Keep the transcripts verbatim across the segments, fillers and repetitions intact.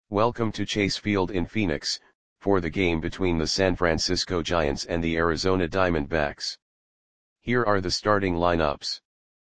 Welcome to Chase Field in Phoenix, for the game between the San Francisco Giants and the Arizona Diamondbacks. Here are the starting lineups.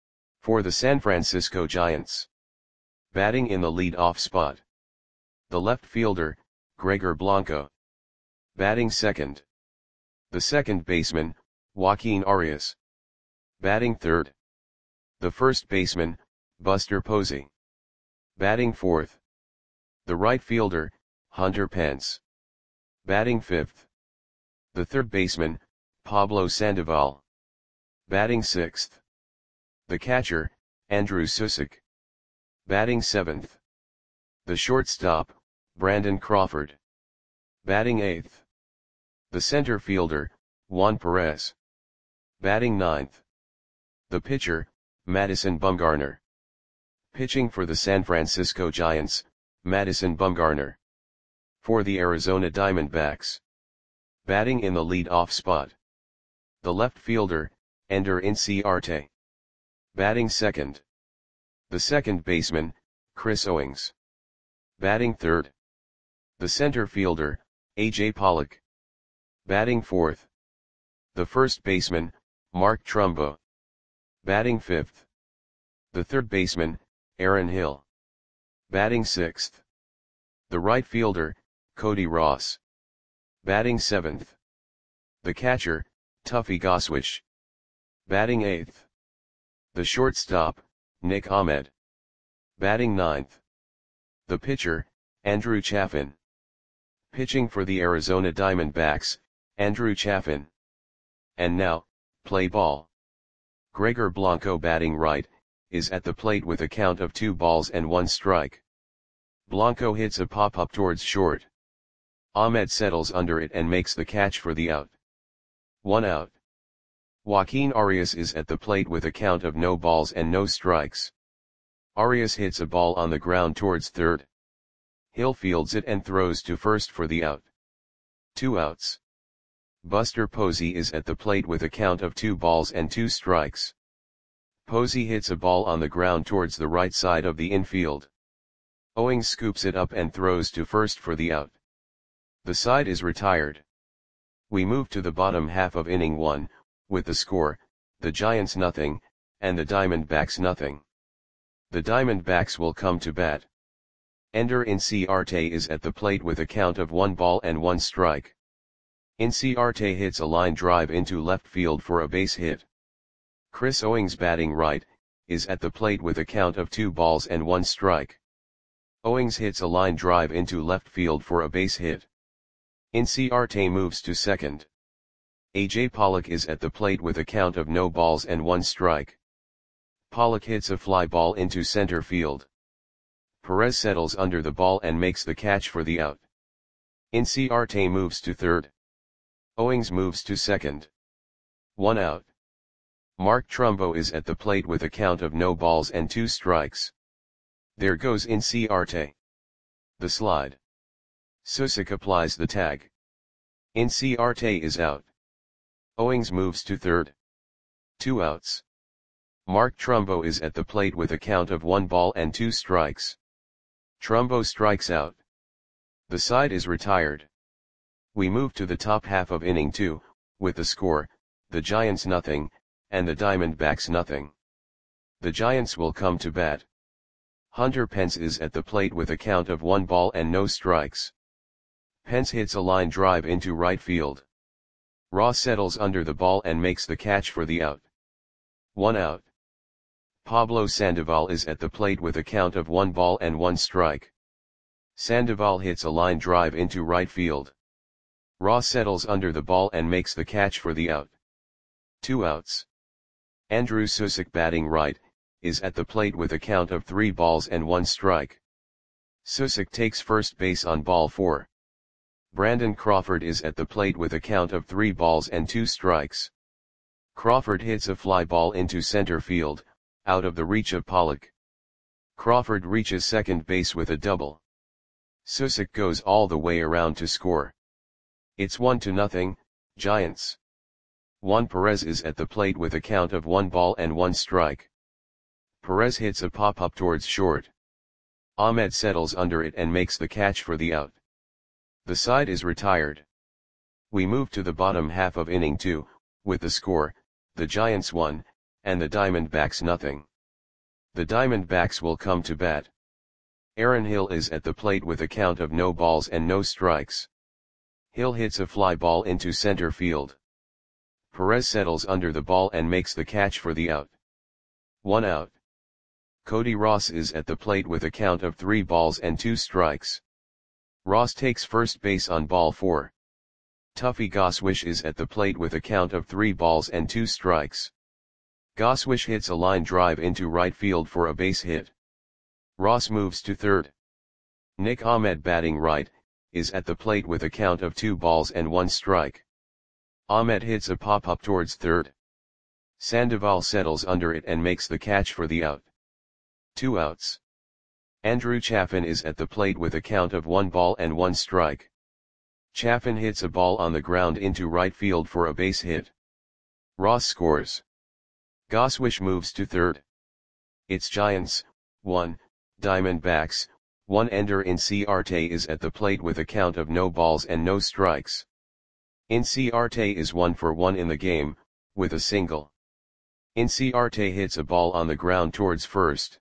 For the San Francisco Giants. Batting in the lead-off spot. The left fielder, Gregor Blanco. Batting second. The second baseman, Joaquin Arias. Batting third. The first baseman, Buster Posey. Batting fourth. The right fielder, Hunter Pence. Batting fifth. The third baseman, Pablo Sandoval. Batting sixth. The catcher, Andrew Susick. Batting seventh. The shortstop, Brandon Crawford. Batting eighth. The center fielder, Juan Perez. Batting ninth. The pitcher, Madison Bumgarner. Pitching for the San Francisco Giants, Madison Bumgarner. For the Arizona Diamondbacks. Batting in the lead-off spot. The left fielder, Ender Inciarte. Batting second. The second baseman, Chris Owings. Batting third. The center fielder, A J Pollock. Batting fourth. The first baseman, Mark Trumbo. Batting fifth. The third baseman, Aaron Hill. Batting sixth. The right fielder, Cody Ross. Batting seventh. The catcher, Tuffy Goswitch. Batting eighth. The shortstop, Nick Ahmed. Batting ninth. The pitcher, Andrew Chafin. Pitching for the Arizona Diamondbacks, Andrew Chafin. And now, play ball. Gregor Blanco batting right, is at the plate with a count of two balls and one strike. Blanco hits a pop-up towards short. Ahmed settles under it and makes the catch for the out. One out. Joaquin Arias is at the plate with a count of no balls and no strikes. Arias hits a ball on the ground towards third. Hill fields it and throws to first for the out. Two outs. Buster Posey is at the plate with a count of two balls and two strikes. Posey hits a ball on the ground towards the right side of the infield. Owings scoops it up and throws to first for the out. The side is retired. We move to the bottom half of inning one, with the score, the Giants nothing, and the Diamondbacks nothing. The Diamondbacks will come to bat. Ender Inciarte is at the plate with a count of one ball and one strike. Inciarte hits a line drive into left field for a base hit. Chris Owings batting right, is at the plate with a count of two balls and one strike. Owings hits a line drive into left field for a base hit. Inciarte moves to second. A J Pollock is at the plate with a count of no balls and one strike. Pollock hits a fly ball into center field. Perez settles under the ball and makes the catch for the out. Inciarte moves to third. Owings moves to second. One out. Mark Trumbo is at the plate with a count of no balls and two strikes. There goes Inciarte. The slide. Susick applies the tag. Inciarte is out. Owings moves to third. Two outs. Mark Trumbo is at the plate with a count of one ball and two strikes. Trumbo strikes out. The side is retired. We move to the top half of inning two, with the score, the Giants nothing, and the Diamondbacks nothing. The Giants will come to bat. Hunter Pence is at the plate with a count of one ball and no strikes. Pence hits a line drive into right field. Ross settles under the ball and makes the catch for the out. One out. Pablo Sandoval is at the plate with a count of one ball and one strike. Sandoval hits a line drive into right field. Ross settles under the ball and makes the catch for the out. Two outs. Andrew Susick batting right, is at the plate with a count of three balls and one strike. Susick takes first base on ball four. Brandon Crawford is at the plate with a count of three balls and two strikes. Crawford hits a fly ball into center field, out of the reach of Pollock. Crawford reaches second base with a double. Susick goes all the way around to score. It's one to nothing, Giants. Juan Perez is at the plate with a count of one ball and one strike. Perez hits a pop-up towards short. Ahmed settles under it and makes the catch for the out. The side is retired. We move to the bottom half of inning two, with the score, the Giants one, and the Diamondbacks nothing. The Diamondbacks will come to bat. Aaron Hill is at the plate with a count of no balls and no strikes. Hill hits a fly ball into center field. Perez settles under the ball and makes the catch for the out. One out. Cody Ross is at the plate with a count of three balls and two strikes. Ross takes first base on ball four. Tuffy Goswish is at the plate with a count of three balls and two strikes. Goswish hits a line drive into right field for a base hit. Ross moves to third. Nick Ahmed, batting right, is at the plate with a count of two balls and one strike. Ahmed hits a pop-up towards third. Sandoval settles under it and makes the catch for the out. Two outs. Andrew Chafin is at the plate with a count of one ball and one strike. Chafin hits a ball on the ground into right field for a base hit. Ross scores. Goswish moves to third. It's Giants, one, Diamondbacks, one. Ender Inciarte is at the plate with a count of no balls and no strikes. Inciarte is one for one in the game, with a single. Inciarte hits a ball on the ground towards first.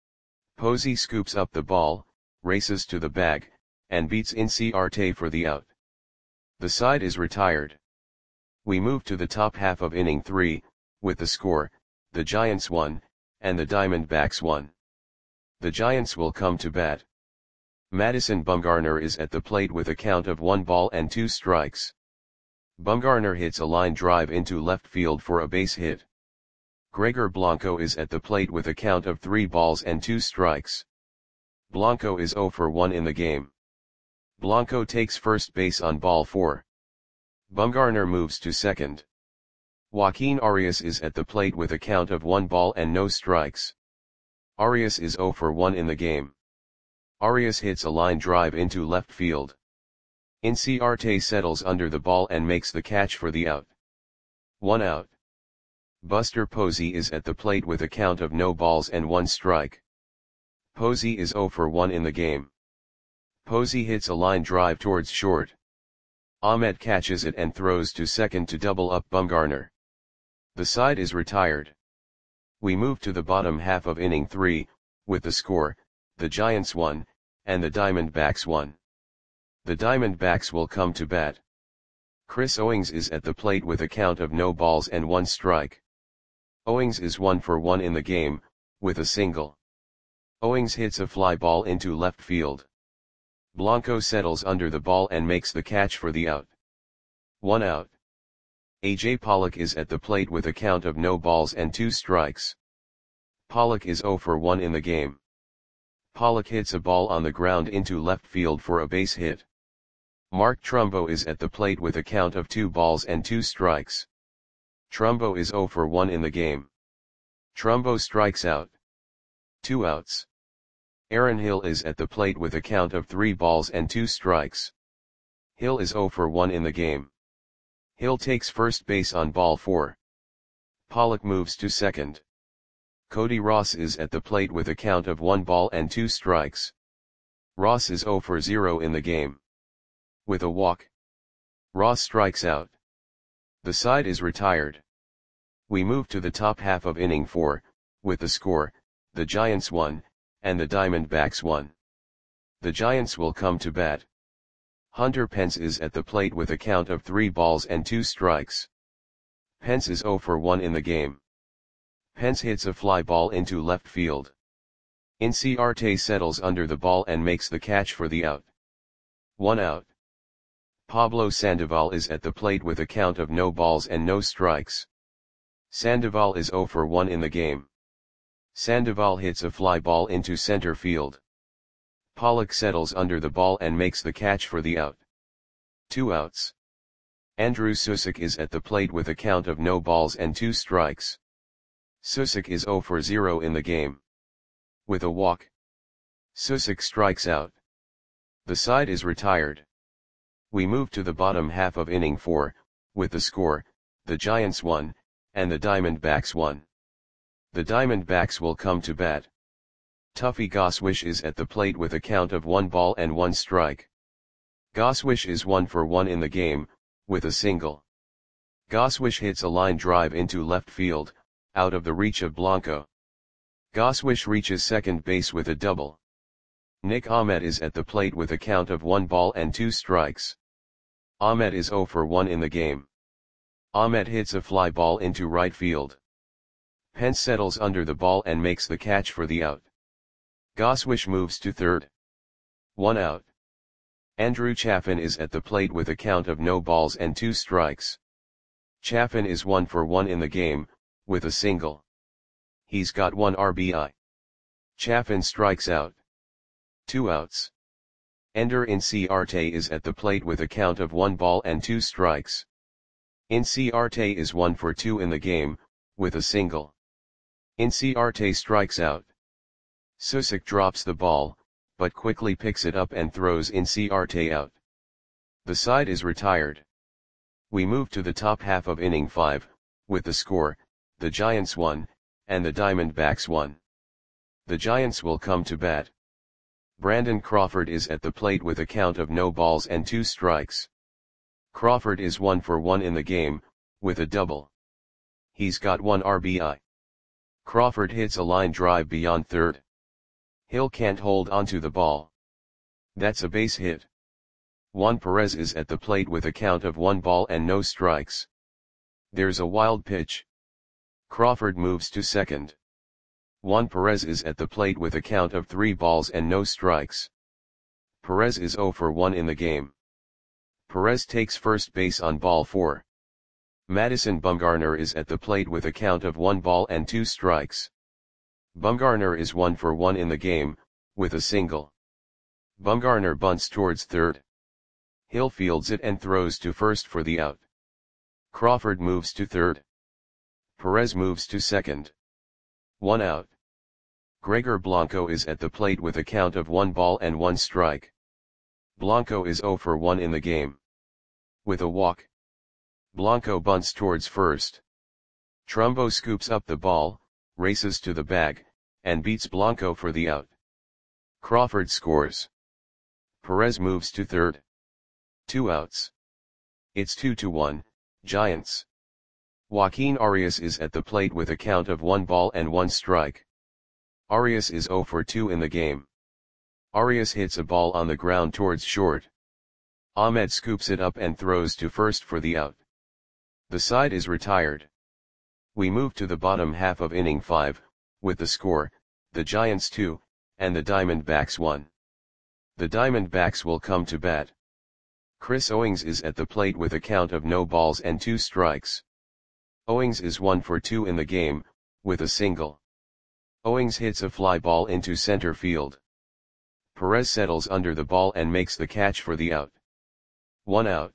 Posey scoops up the ball, races to the bag, and beats Inciarte for the out. The side is retired. We move to the top half of inning three, with the score, the Giants one, and the Diamondbacks one. The Giants will come to bat. Madison Bumgarner is at the plate with a count of one ball and two strikes. Bumgarner hits a line drive into left field for a base hit. Gregor Blanco is at the plate with a count of three balls and two strikes. Blanco is zero for one in the game. Blanco takes first base on ball four. Bumgarner moves to second. Joaquin Arias is at the plate with a count of one ball and no strikes. Arias is zero for one in the game. Arias hits a line drive into left field. Inciarte settles under the ball and makes the catch for the out. One out. Buster Posey is at the plate with a count of no balls and one strike. Posey is zero for one in the game. Posey hits a line drive towards short. Ahmed catches it and throws to second to double up Bumgarner. The side is retired. We move to the bottom half of inning three, with the score, the Giants one, and the Diamondbacks one. The Diamondbacks will come to bat. Chris Owings is at the plate with a count of no balls and one strike. Owings is one for one in the game, with a single. Owings hits a fly ball into left field. Blanco settles under the ball and makes the catch for the out. One out. A J Pollock is at the plate with a count of no balls and two strikes. Pollock is zero for one in the game. Pollock hits a ball on the ground into left field for a base hit. Mark Trumbo is at the plate with a count of two balls and two strikes. Trumbo is zero for one in the game. Trumbo strikes out. Two outs. Aaron Hill is at the plate with a count of three balls and two strikes. Hill is zero for one in the game. Hill takes first base on ball four. Pollock moves to second. Cody Ross is at the plate with a count of one ball and two strikes. Ross is zero for zero in the game. With a walk, Ross strikes out. The side is retired. We move to the top half of inning four, with the score, the Giants one, and the Diamondbacks one. The Giants will come to bat. Hunter Pence is at the plate with a count of three balls and two strikes. Pence is zero for one in the game. Pence hits a fly ball into left field. Inciarte settles under the ball and makes the catch for the out. One out. Pablo Sandoval is at the plate with a count of no balls and no strikes. Sandoval is zero for one in the game. Sandoval hits a fly ball into center field. Pollock settles under the ball and makes the catch for the out. Two outs. Andrew Susick is at the plate with a count of no balls and two strikes. Susick is zero for zero in the game. With a walk, Susick strikes out. The side is retired. We move to the bottom half of inning four, with the score, the Giants one, and the Diamondbacks one. The Diamondbacks will come to bat. Tuffy Goswish is at the plate with a count of one ball and one strike. Goswish is one for one in the game, with a single. Goswish hits a line drive into left field, out of the reach of Blanco. Goswish reaches second base with a double. Nick Ahmed is at the plate with a count of one ball and two strikes. Ahmed is zero for one in the game. Ahmed hits a fly ball into right field. Pence settles under the ball and makes the catch for the out. Goswish moves to third. One out. Andrew Chaffin is at the plate with a count of no balls and two strikes. Chaffin is one for one in the game, with a single. He's got one R B I. Chaffin strikes out. Two outs. Ender Inciarte is at the plate with a count of one ball and two strikes. Inciarte is one for two in the game, with a single. Inciarte strikes out. Susik drops the ball, but quickly picks it up and throws Inciarte out. The side is retired. We move to the top half of inning five, with the score, the Giants won, and the Diamondbacks won. The Giants will come to bat. Brandon Crawford is at the plate with a count of no balls and two strikes. Crawford is one for one in the game, with a double. He's got one R B I. Crawford hits a line drive beyond third. Hill can't hold onto the ball. That's a base hit. Juan Perez is at the plate with a count of one ball and no strikes. There's a wild pitch. Crawford moves to second. Juan Perez is at the plate with a count of three balls and no strikes. Perez is zero for one in the game. Perez takes first base on ball four. Madison Bumgarner is at the plate with a count of one ball and two strikes. Bumgarner is one for one in the game, with a single. Bumgarner bunts towards third. Hill fields it and throws to first for the out. Crawford moves to third. Perez moves to second. One out. Gregor Blanco is at the plate with a count of one ball and one strike. Blanco is zero for one in the game. With a walk. Blanco bunts towards first. Trumbo scoops up the ball, races to the bag, and beats Blanco for the out. Crawford scores. Perez moves to third. Two outs. It's two to one, Giants. Joaquin Arias is at the plate with a count of one ball and one strike. Arias is zero for two in the game. Arias hits a ball on the ground towards short. Ahmed scoops it up and throws to first for the out. The side is retired. We move to the bottom half of inning five, with the score, the Giants two, and the Diamondbacks one. The Diamondbacks will come to bat. Chris Owings is at the plate with a count of no balls and two strikes. Owings is one for two in the game, with a single. Owings hits a fly ball into center field. Perez settles under the ball and makes the catch for the out. One out.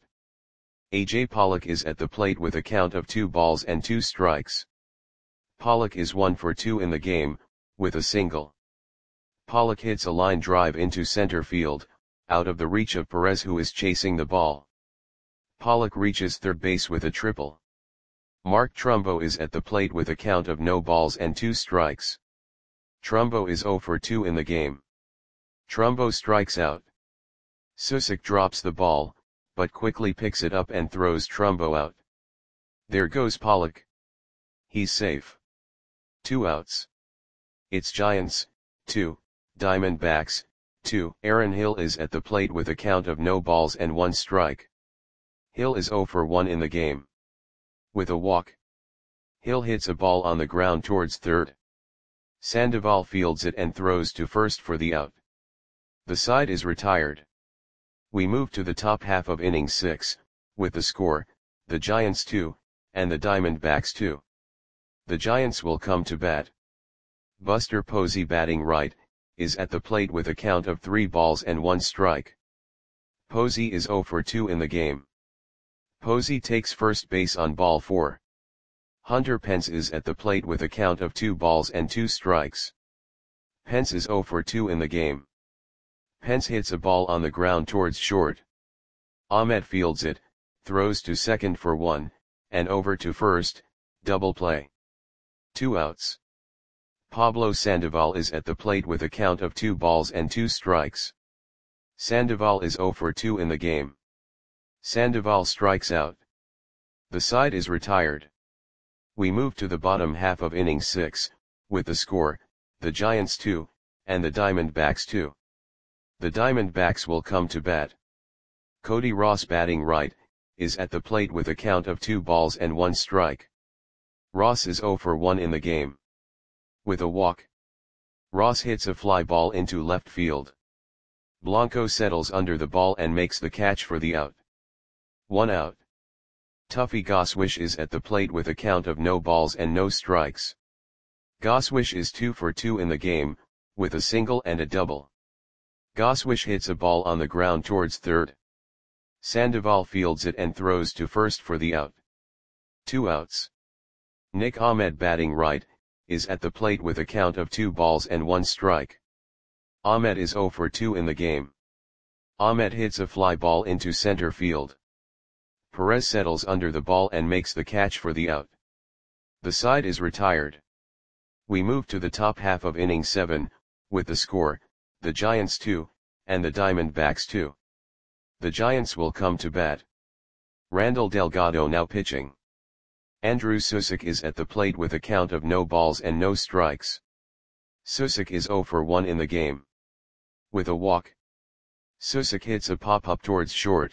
A J Pollock is at the plate with a count of two balls and two strikes. Pollock is one for two in the game, with a single. Pollock hits a line drive into center field, out of the reach of Perez, who is chasing the ball. Pollock reaches third base with a triple. Mark Trumbo is at the plate with a count of no balls and two strikes. Trumbo is zero for two in the game. Trumbo strikes out. Susik drops the ball, but quickly picks it up and throws Trumbo out. There goes Pollock. He's safe. Two outs. It's Giants, two, Diamondbacks, two. Aaron Hill is at the plate with a count of no balls and one strike. Hill is zero for one in the game. With a walk. Hill hits a ball on the ground towards third. Sandoval fields it and throws to first for the out. The side is retired. We move to the top half of inning six, with the score, the Giants two, and the Diamondbacks two. The Giants will come to bat. Buster Posey, batting right, is at the plate with a count of three balls and one strike. Posey is zero for two in the game. Posey takes first base on ball four. Hunter Pence is at the plate with a count of two balls and two strikes. Pence is zero for two in the game. Pence hits a ball on the ground towards short. Ahmed fields it, throws to second for one, and over to first, double play. Two outs. Pablo Sandoval is at the plate with a count of two balls and two strikes. Sandoval is zero for two in the game. Sandoval strikes out. The side is retired. We move to the bottom half of inning six, with the score, the Giants two, and the Diamondbacks two. The Diamondbacks will come to bat. Cody Ross, batting right, is at the plate with a count of two balls and one strike. Ross is zero for one in the game. With a walk, Ross hits a fly ball into left field. Blanco settles under the ball and makes the catch for the out. One out. Tuffy Goswish is at the plate with a count of no balls and no strikes. Goswish is two for two in the game, with a single and a double. Goswish hits a ball on the ground towards third. Sandoval fields it and throws to first for the out. Two outs. Nick Ahmed, batting right, is at the plate with a count of two balls and one strike. Ahmed is zero for two in the game. Ahmed hits a fly ball into center field. Perez settles under the ball and makes the catch for the out. The side is retired. We move to the top half of inning seven, with the score, the Giants two, and the Diamondbacks two. The Giants will come to bat. Randall Delgado now pitching. Andrew Susick is at the plate with a count of no balls and no strikes. Susick is zero for one in the game. With a walk, Susick hits a pop-up towards short.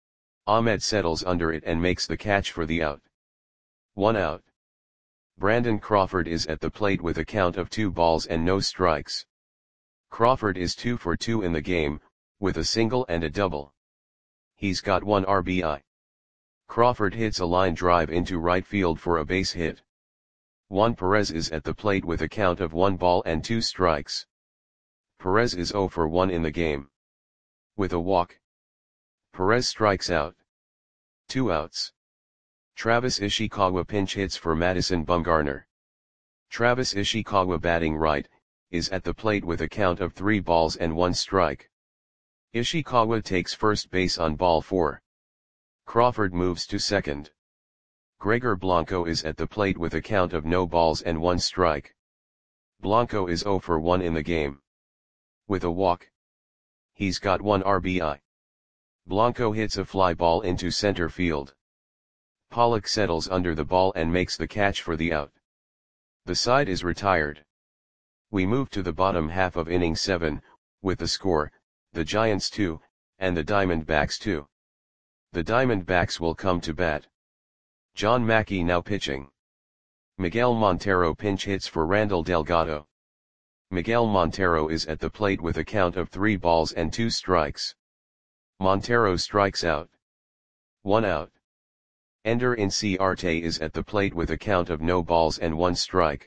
Ahmed settles under it and makes the catch for the out. One out. Brandon Crawford is at the plate with a count of two balls and no strikes. Crawford is two for two in the game, with a single and a double. He's got one R B I. Crawford hits a line drive into right field for a base hit. Juan Perez is at the plate with a count of one ball and two strikes. Perez is zero for one in the game. With a walk, Perez strikes out. Two outs. Travis Ishikawa pinch hits for Madison Bumgarner. Travis Ishikawa, batting right, is at the plate with a count of three balls and one strike. Ishikawa takes first base on ball four. Crawford moves to second. Gregor Blanco is at the plate with a count of no balls and one strike. Blanco is zero for one in the game. With a walk, he's got one R B I. Blanco hits a fly ball into center field. Pollock settles under the ball and makes the catch for the out. The side is retired. We move to the bottom half of inning seven, with the score, the Giants two, and the Diamondbacks two. The Diamondbacks will come to bat. John Mackey now pitching. Miguel Montero pinch hits for Randall Delgado. Miguel Montero is at the plate with a count of three balls and two strikes. Montero strikes out. One out. Ender Inciarte is at the plate with a count of no balls and one strike.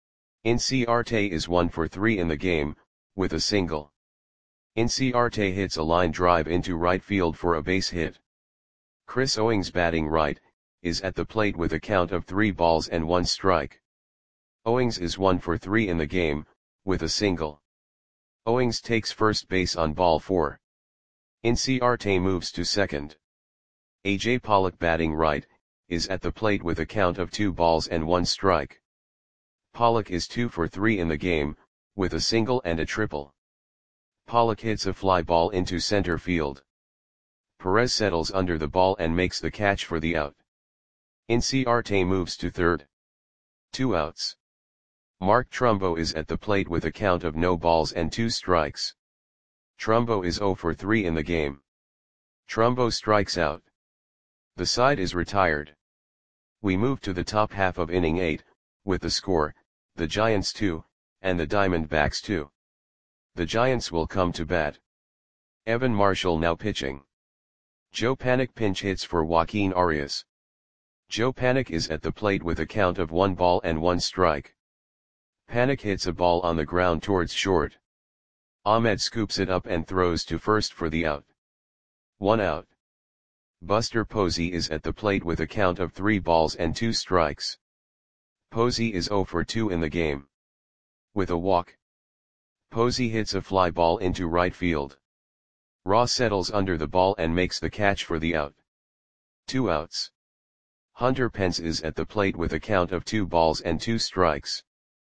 Inciarte is one for three in the game, with a single. Inciarte hits a line drive into right field for a base hit. Chris Owings, batting right, is at the plate with a count of three balls and one strike. Owings is one for three in the game, with a single. Owings takes first base on ball four. Inciarte moves to second. A J Pollock, batting right, is at the plate with a count of two balls and one strike. Pollock is two for three in the game, with a single and a triple. Pollock hits a fly ball into center field. Perez settles under the ball and makes the catch for the out. Inciarte moves to third. Two outs. Mark Trumbo is at the plate with a count of no balls and two strikes. Trumbo is zero for three in the game. Trumbo strikes out. The side is retired. We move to the top half of inning eight, with the score, the Giants two, and the Diamondbacks two. The Giants will come to bat. Evan Marshall now pitching. Joe Panik pinch hits for Joaquin Arias. Joe Panik is at the plate with a count of one ball and one strike. Panik hits a ball on the ground towards short. Ahmed scoops it up and throws to first for the out. One out. Buster Posey is at the plate with a count of three balls and two strikes. Posey is zero for two in the game. With a walk, Posey hits a fly ball into right field. Ross settles under the ball and makes the catch for the out. Two outs. Hunter Pence is at the plate with a count of two balls and two strikes.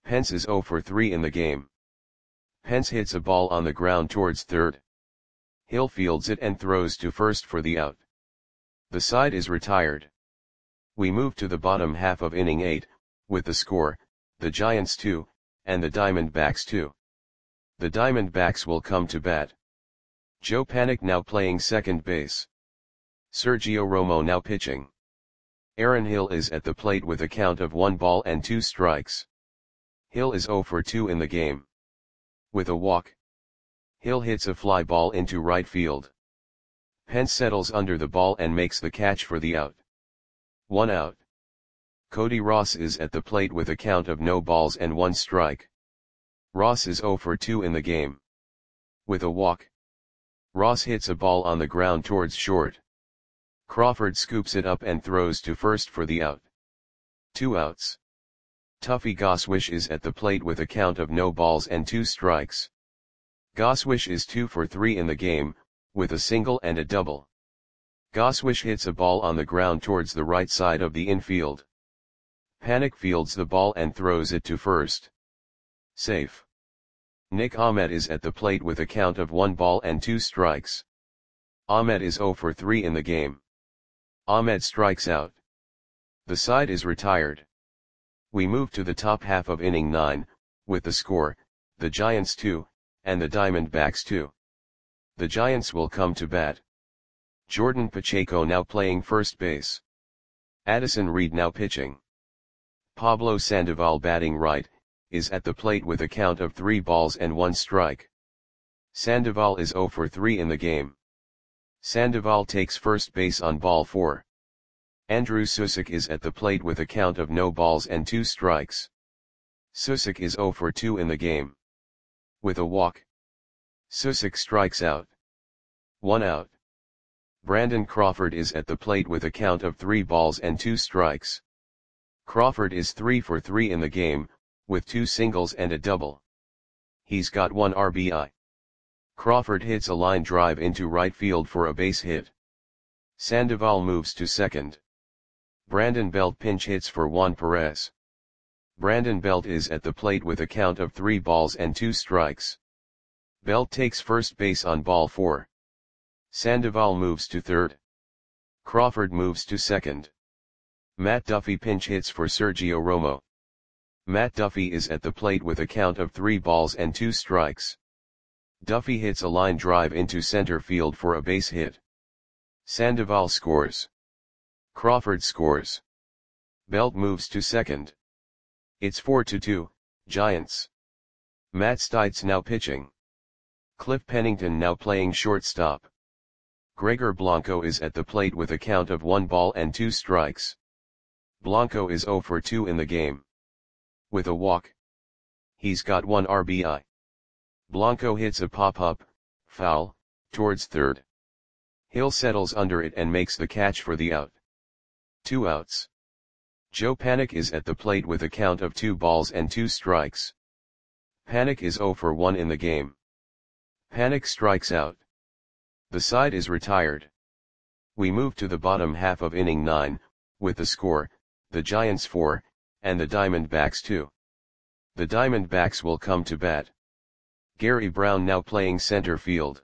Pence is zero for three in the game. Pence hits a ball on the ground towards third. Hill fields it and throws to first for the out. The side is retired. We move to the bottom half of inning eight, with the score, the Giants two, and the Diamondbacks two. The Diamondbacks will come to bat. Joe Panik now playing second base. Sergio Romo now pitching. Aaron Hill is at the plate with a count of one ball and two strikes. Hill is zero for two in the game. With a walk, Hill hits a fly ball into right field. Pence settles under the ball and makes the catch for the out. One out. Cody Ross is at the plate with a count of no balls and one strike. Ross is zero for two in the game. With a walk, Ross hits a ball on the ground towards short. Crawford scoops it up and throws to first for the out. Two outs. Tuffy Goswish is at the plate with a count of no balls and two strikes. Goswish is two for three in the game, with a single and a double. Goswish hits a ball on the ground towards the right side of the infield. Panik fields the ball and throws it to first. Safe. Nick Ahmed is at the plate with a count of one ball and two strikes. Ahmed is zero for three in the game. Ahmed strikes out. The side is retired. We move to the top half of inning nine, with the score, the Giants two, and the Diamondbacks two. The Giants will come to bat. Jordan Pacheco now playing first base. Addison Reed now pitching. Pablo Sandoval batting right, is at the plate with a count of three balls and one strike. Sandoval is zero for three in the game. Sandoval takes first base on ball four. Andrew Susick is at the plate with a count of no balls and two strikes. Susick is zero for two in the game. With a walk, Susick strikes out. One out. Brandon Crawford is at the plate with a count of three balls and two strikes. Crawford is three for three in the game, with two singles and a double. He's got one R B I. Crawford hits a line drive into right field for a base hit. Sandoval moves to second. Brandon Belt pinch hits for Juan Perez. Brandon Belt is at the plate with a count of three balls and two strikes. Belt takes first base on ball four. Sandoval moves to third. Crawford moves to second. Matt Duffy pinch hits for Sergio Romo. Matt Duffy is at the plate with a count of three balls and two strikes. Duffy hits a line drive into center field for a base hit. Sandoval scores. Crawford scores. Belt moves to second. It's four to two, Giants. Matt Stites now pitching. Cliff Pennington now playing shortstop. Gregor Blanco is at the plate with a count of one ball and two strikes. Blanco is zero for two in the game. With a walk, he's got one R B I. Blanco hits a pop-up, foul, towards third. Hill settles under it and makes the catch for the out. Two outs. Joe Panik is at the plate with a count of two balls and two strikes. Panik is zero for one in the game. Panik strikes out. The side is retired. We move to the bottom half of inning nine, with the score, the Giants four, and the Diamondbacks two. The Diamondbacks will come to bat. Gary Brown now playing center field.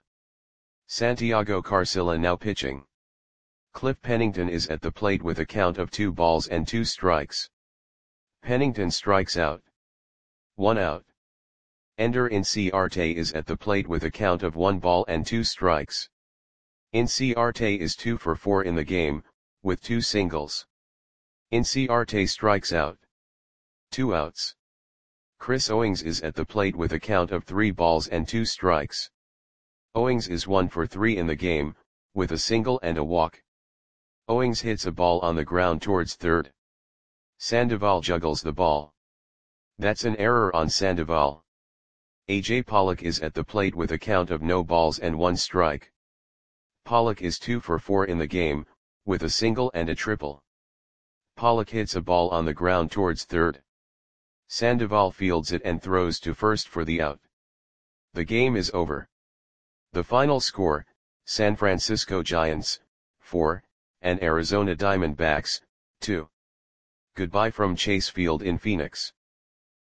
Santiago Carcilla now pitching. Cliff Pennington is at the plate with a count of two balls and two strikes. Pennington strikes out. One out. Ender Inciarte is at the plate with a count of one ball and two strikes. Inciarte is two for four in the game, with two singles. Inciarte strikes out. Two outs. Chris Owings is at the plate with a count of three balls and two strikes. Owings is one for three in the game, with a single and a walk. Owings hits a ball on the ground towards third. Sandoval juggles the ball. That's an error on Sandoval. A J Pollock is at the plate with a count of no balls and one strike. Pollock is two for four in the game, with a single and a triple. Pollock hits a ball on the ground towards third. Sandoval fields it and throws to first for the out. The game is over. The final score, San Francisco Giants, four, and Arizona Diamondbacks, two. Goodbye from Chase Field in Phoenix.